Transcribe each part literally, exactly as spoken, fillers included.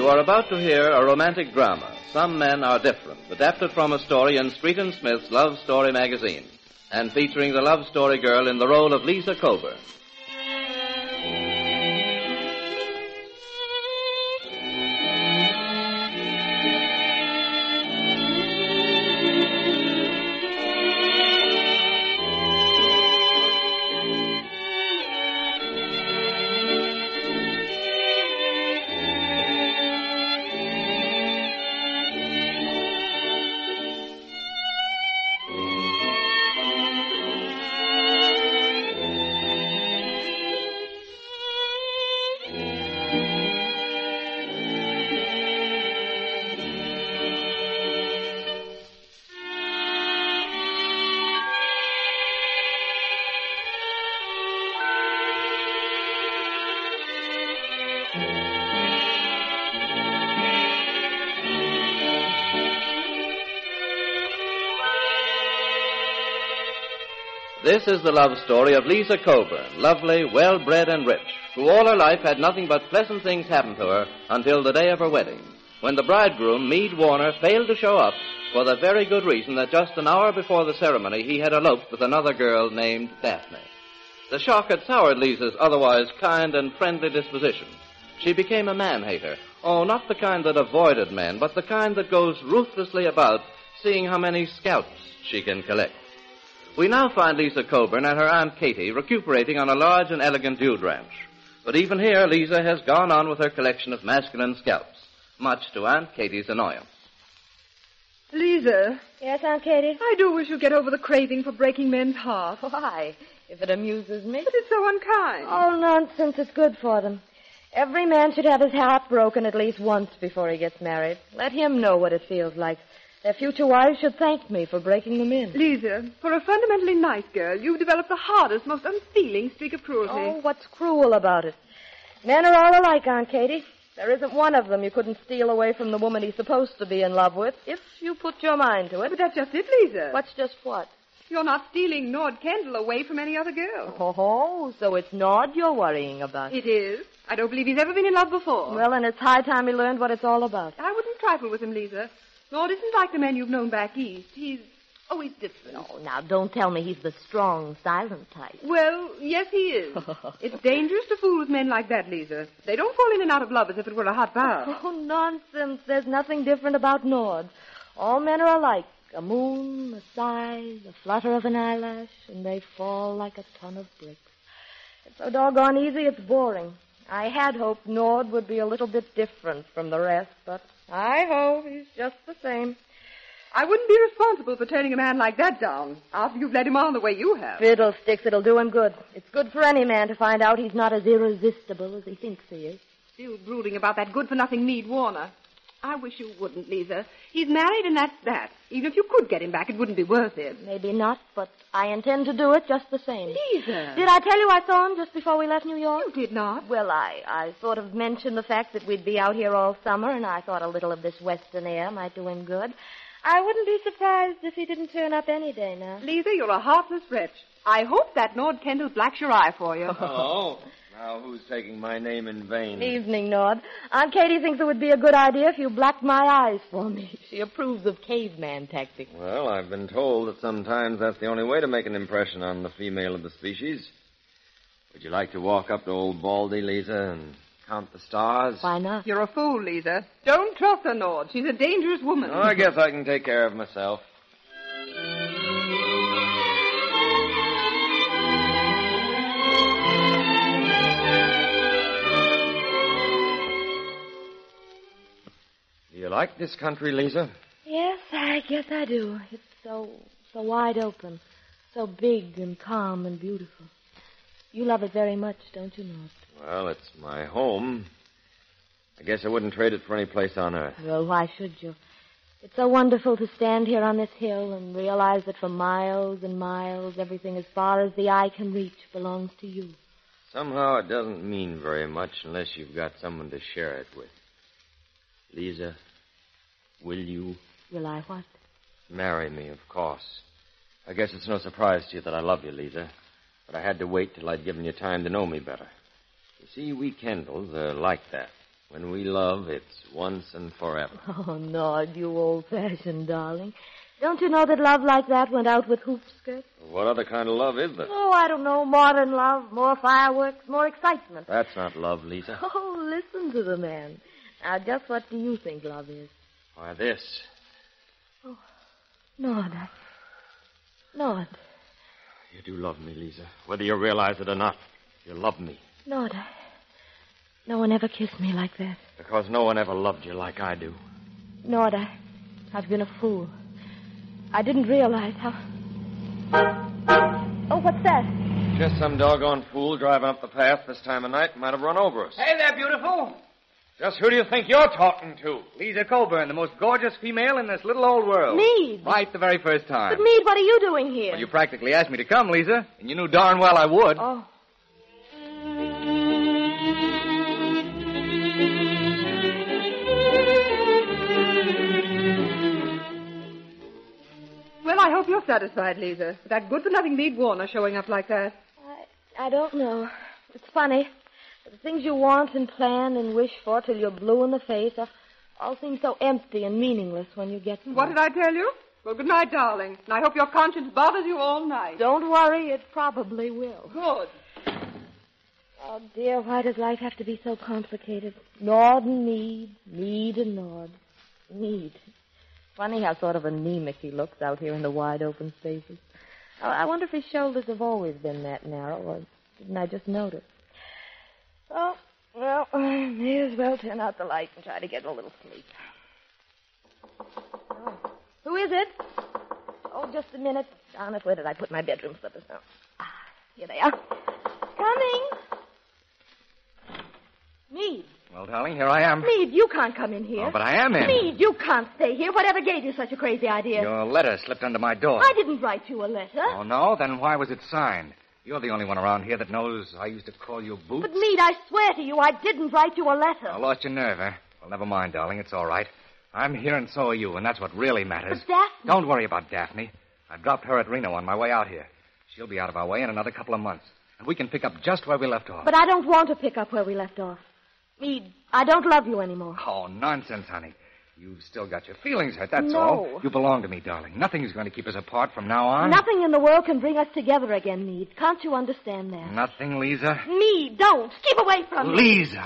are about to hear a romantic drama, Some Men Are Different, adapted from a story in Street and Smith's Love Story magazine, and featuring the love story girl in the role of Lisa Coburn. This is the love story of Lisa Coburn, lovely, well-bred, and rich, who all her life had nothing but pleasant things happen to her until the day of her wedding, when the bridegroom, Meade Warner, failed to show up for the very good reason that just an hour before the ceremony he had eloped with another girl named Daphne. The shock had soured Lisa's otherwise kind and friendly disposition. She became a man-hater. Oh, not the kind that avoided men, but the kind that goes ruthlessly about seeing how many scalps she can collect. We now find Lisa Coburn and her Aunt Katie recuperating on a large and elegant dude ranch. But even here, Lisa has gone on with her collection of masculine scalps, much to Aunt Katie's annoyance. Lisa. Yes, Aunt Katie? I do wish you'd get over the craving for breaking men's hearts. Why? If it amuses me. But it's so unkind. Oh, nonsense. It's good for them. Every man should have his heart broken at least once before he gets married. Let him know what it feels like. Their future wives should thank me for breaking them in. Lisa, for a fundamentally nice girl, you've developed the hardest, most unfeeling streak of cruelty. Oh, what's cruel about it? Men are all alike, Aunt Katie. There isn't one of them you couldn't steal away from the woman he's supposed to be in love with, if you put your mind to it. But that's just it, Lisa. What's just what? You're not stealing Nord Kendall away from any other girl. Oh, so it's Nord you're worrying about. It is. I don't believe he's ever been in love before. Well, then it's high time he learned what it's all about. I wouldn't trifle with him, Lisa. Nord isn't like the men you've known back east. He's... Oh, he's different. Oh, now, don't tell me he's the strong, silent type. Well, yes, he is. It's dangerous to fool with men like that, Lisa. They don't fall in and out of love as if it were a hot bath. Oh, nonsense. There's nothing different about Nord. All men are alike. A moon, a sigh, the flutter of an eyelash, and they fall like a ton of bricks. It's so doggone easy, it's boring. I had hoped Nord would be a little bit different from the rest, but I hope he's just the same. I wouldn't be responsible for turning a man like that down after you've led him on the way you have. Fiddlesticks, it'll do him good. It's good for any man to find out he's not as irresistible as he thinks he is. Still brooding about that good-for-nothing Meade Warner. I wish you wouldn't, Lisa. He's married and that's that. Even if you could get him back, it wouldn't be worth it. Maybe not, but I intend to do it just the same. Lisa! Did I tell you I saw him just before we left New York? You did not. Well, I, I sort of mentioned the fact that we'd be out here all summer, and I thought a little of this western air might do him good. I wouldn't be surprised if he didn't turn up any day now. Lisa, you're a heartless wretch. I hope that Nord Kendall blacks your eye for you. Oh, now who's taking my name in vain? Evening, Nord. Aunt Katie thinks it would be a good idea if you blacked my eyes for me. She approves of caveman tactics. Well, I've been told that sometimes that's the only way to make an impression on the female of the species. Would you like to walk up to old Baldy, Lisa, and count the stars? Why not? You're a fool, Lisa. Don't trust her, Nord. She's a dangerous woman. Oh, I guess I can take care of myself. Do you like this country, Lisa? Yes, I guess I do. It's so, so wide open, so big and calm and beautiful. You love it very much, don't you, Nord? Well, it's my home. I guess I wouldn't trade it for any place on earth. Well, why should you? It's so wonderful to stand here on this hill and realize that for miles and miles, everything as far as the eye can reach belongs to you. Somehow it doesn't mean very much unless you've got someone to share it with. Lisa, will you? Will I what? Marry me, of course. I guess it's no surprise to you that I love you, Lisa. But I had to wait till I'd given you time to know me better. You see, we Kendalls are like that. When we love, it's once and forever. Oh, Nord, you old-fashioned darling. Don't you know that love like that went out with hoop skirts? What other kind of love is there? Oh, I don't know. Modern love, more fireworks, more excitement. That's not love, Lisa. Oh, listen to the man. Now, just what do you think love is? Why, this. Oh, Nord, I... Nord. You do love me, Lisa. Whether you realize it or not, you love me. Nord, I... No one ever kissed me like that. Because no one ever loved you like I do. Nord, I... I've been a fool. I didn't realize how... Oh, what's that? Just some doggone fool driving up the path this time of night might have run over us. Hey there, beautiful. Just who do you think you're talking to? Lisa Coburn, the most gorgeous female in this little old world. Meade. Right the very first time. But, Meade, what are you doing here? Well, you practically asked me to come, Lisa, and you knew darn well I would. Oh. Well, I hope you're satisfied, Lisa. With that good-for-nothing Meade Warner showing up like that. I, I don't know. It's funny. The things you want and plan and wish for till you're blue in the face all, all seem so empty and meaningless when you get them. What did I tell you? Well, good night, darling. And I hope your conscience bothers you all night. Don't worry, it probably will. Good. Oh, dear, why does life have to be so complicated? Nord and Meade, Meade and Nord. Meade. Funny how sort of anemic he looks out here in the wide open spaces. I I wonder if his shoulders have always been that narrow, or didn't I just notice? Oh, well, I may as well turn out the light and try to get a little sleep. Oh. Who is it? Oh, just a minute. Darn it, where did I put my bedroom slippers now? Ah, here they are. Coming. Meade. Well, darling, here I am. Meade, you can't come in here. Oh, but I am in. Meade, you can't stay here. Whatever gave you such a crazy idea? Your letter slipped under my door. I didn't write you a letter. Oh, no? Then why was it signed? You're the only one around here that knows I used to call you Boots. But, Meade, I swear to you, I didn't write you a letter. I lost your nerve, eh? Well, never mind, darling. It's all right. I'm here and so are you, and that's what really matters. But Daphne... Don't worry about Daphne. I dropped her at Reno on my way out here. She'll be out of our way in another couple of months, and we can pick up just where we left off. But I don't want to pick up where we left off. Meade, I don't love you anymore. Oh, nonsense, honey. You've still got your feelings hurt, that's No. all. You belong to me, darling. Nothing is going to keep us apart from now on. Nothing in the world can bring us together again, Meade. Can't you understand that? Nothing, Lisa? Meade, don't. Keep away from me. Lisa!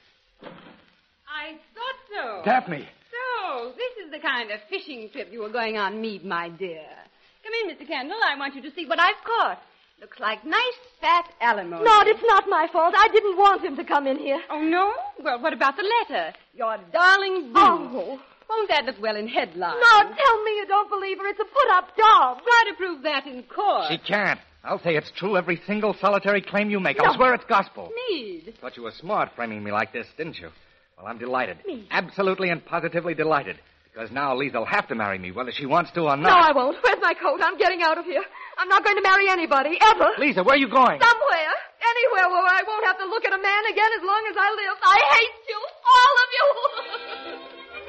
I thought so. Daphne! So, this is the kind of fishing trip you were going on, Meade, my dear. Come in, Mister Kendall. I want you to see what I've caught. Looks like nice, fat alimony. No, it's not my fault. I didn't want him to come in here. Oh, no? Well, what about the letter? Your darling Boo. Oh. Won't that look well in headlines? No, tell me you don't believe her. It's a put-up job. Try to prove that in court. She can't. I'll say it's true every single solitary claim you make. I'll No. swear it's gospel. Meade. Thought you were smart framing me like this, didn't you? Well, I'm delighted. Me? Absolutely and positively delighted. Because now Lisa'll have to marry me, whether she wants to or not. No, I won't. Where's my coat? I'm getting out of here. I'm not going to marry anybody, ever. Lisa, where are you going? Somewhere. Anywhere where I won't have to look at a man again as long as I live. I hate you. All of you.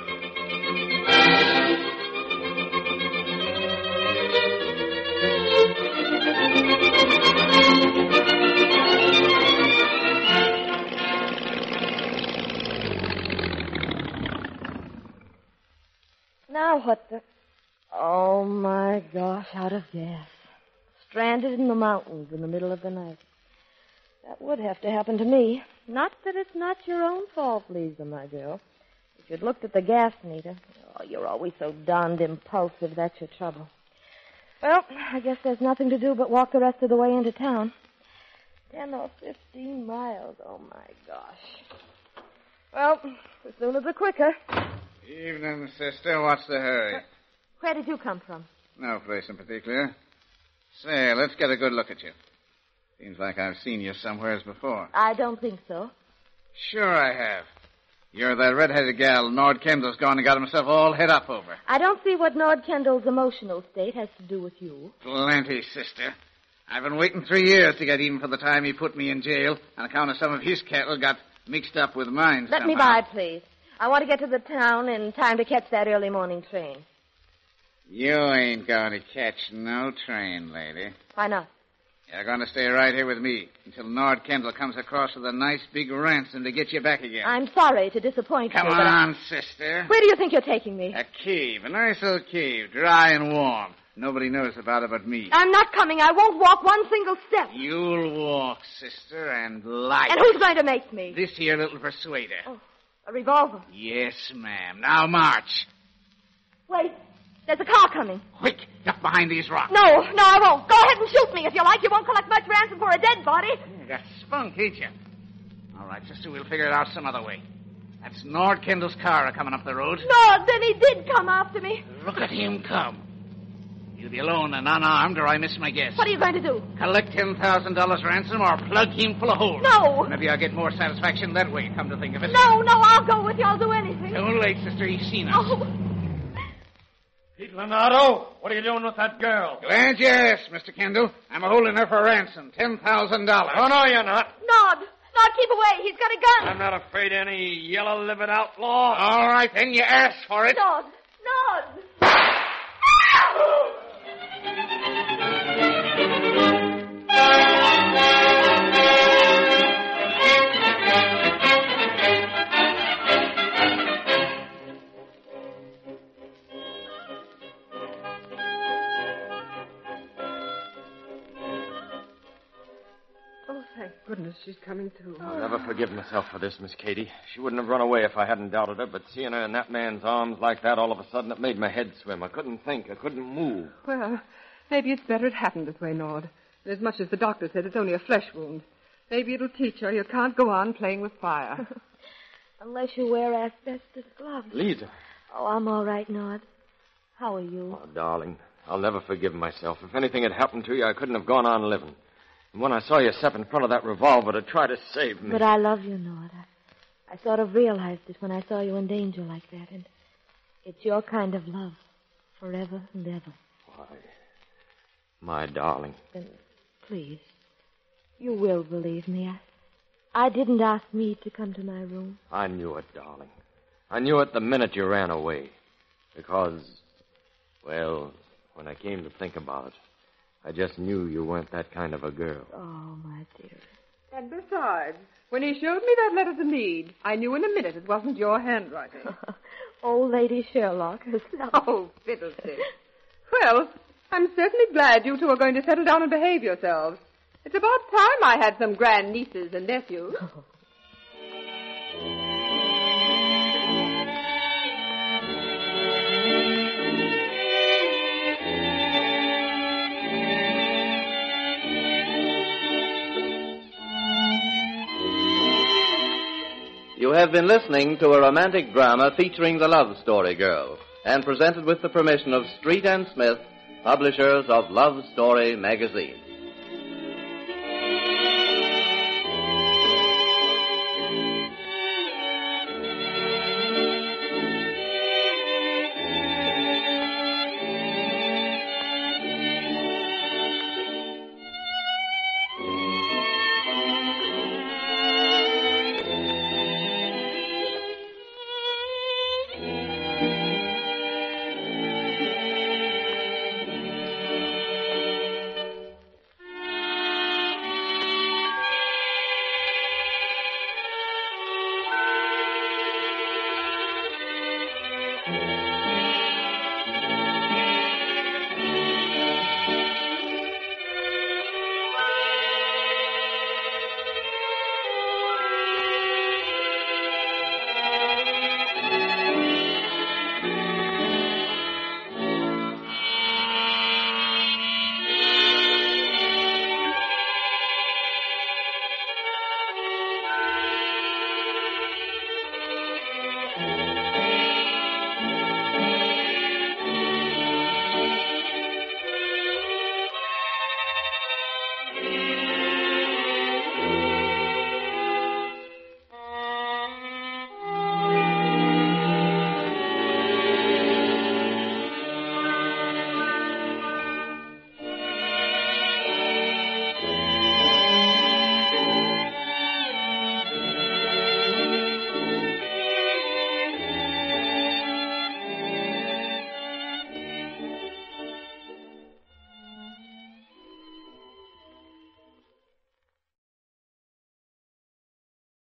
Now what the... Oh, my gosh, out of gas. Stranded in the mountains in the middle of the night. That would have to happen to me. Not that it's not your own fault, Lisa, my girl. If you'd looked at the gas meter... Oh, you're always so darned impulsive, that's your trouble. Well, I guess there's nothing to do but walk the rest of the way into town. Ten or fifteen miles, oh, my gosh. Well, the sooner the quicker. Evening, sister. What's the hurry? Where did you come from? No place in particular. Say, let's get a good look at you. Seems like I've seen you somewheres before. I don't think so. Sure I have. You're that red-headed gal Nord Kendall's gone and got himself all head up over. I don't see what Nord Kendall's emotional state has to do with you. Plenty, sister. I've been waiting three years to get even for the time he put me in jail on account of some of his cattle got mixed up with mine Let somehow. me by, please. I want to get to the town in time to catch that early morning train. You ain't going to catch no train, lady. Why not? You're going to stay right here with me until Nord Kendall comes across with a nice big ransom to get you back again. I'm sorry to disappoint Come you, but I- on, sister. Where do you think you're taking me? A cave, a nice little cave, dry and warm. Nobody knows about it but me. I'm not coming. I won't walk one single step. You'll walk, sister, and light. And who's going to make me? This here little persuader. Oh, a revolver. Yes, ma'am. Now march. Wait, there's a car coming. Quick, duck behind these rocks. No, no, I won't. Go ahead and shoot me if you like. You won't collect much ransom for a dead body. You got spunk, ain't you? All right, sister, we'll figure it out some other way. That's Nord Kendall's car coming up the road. No, then he did come after me. Look at him come. You'll be alone and unarmed, or I miss my guess. What are you going to do? Collect ten thousand dollars ransom or plug him full of holes. No. Maybe I'll get more satisfaction that way, come to think of it. No, no, I'll go with you. I'll do anything. Too late, sister. He's seen us. Oh. Pete Leonardo, what are you doing with that girl? Glad you asked, Mister Kendall. I'm holding her for ransom. ten thousand dollars. Oh, no, you're not. Nod. Nod, keep away. He's got a gun. I'm not afraid of any yellow-livered outlaw. All right, then you asked for it. Nod. Nod. Oh, thank goodness she's coming to. I'll never forgive myself for this, Miss Katie. She wouldn't have run away if I hadn't doubted her, but seeing her in that man's arms like that, all of a sudden, it made my head swim. I couldn't think. I couldn't move. Well, maybe it's better it happened this way, Nord. And as much as the doctor said, it's only a flesh wound. Maybe it'll teach her you can't go on playing with fire. Unless you wear asbestos gloves. Lisa. Oh, I'm all right, Nod. How are you? Oh, darling, I'll never forgive myself. If anything had happened to you, I couldn't have gone on living. And when I saw you step in front of that revolver to try to save me... But I love you, Nod. I, I sort of realized it when I saw you in danger like that. And it's your kind of love. Forever and ever. Why, my darling. Then, please, you will believe me. I, I didn't ask me to come to my room. I knew it, darling. I knew it the minute you ran away. Because, well, when I came to think about it, I just knew you weren't that kind of a girl. Oh, my dear. And besides, when he showed me that letter to Meade, I knew in a minute it wasn't your handwriting. Old Lady Sherlock herself. Oh, fiddlestick. Well, I'm certainly glad you two are going to settle down and behave yourselves. It's about time I had some grand nieces and nephews. You have been listening to a romantic drama featuring the Love Story Girl and presented with the permission of Street and Smith, publishers of Love Story magazine.